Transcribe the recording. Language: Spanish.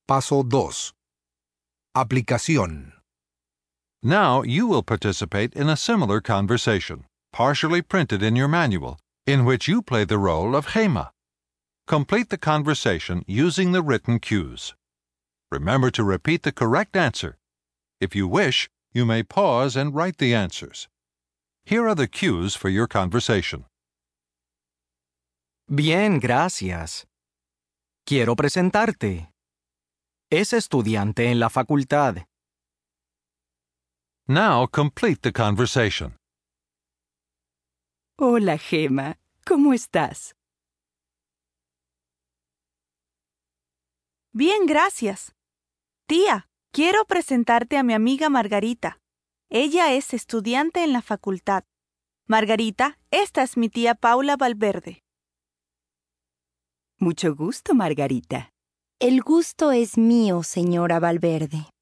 Paso 2. Aplicación. Now you will participate in a similar conversation, partially printed in your manual, in which you play the role of Gema. Complete the conversation using the written cues. Remember to repeat the correct answer. If you wish, you may pause and write the answers. Here are the cues for your conversation. Bien, gracias. Quiero presentarte. Es estudiante en la facultad. Now complete the conversation. Hola, Gema. ¿Cómo estás? Bien, gracias. Tía, quiero presentarte a mi amiga Margarita. Ella es estudiante en la facultad. Margarita, esta es mi tía Paula Valverde. Mucho gusto, Margarita. El gusto es mío, señora Valverde.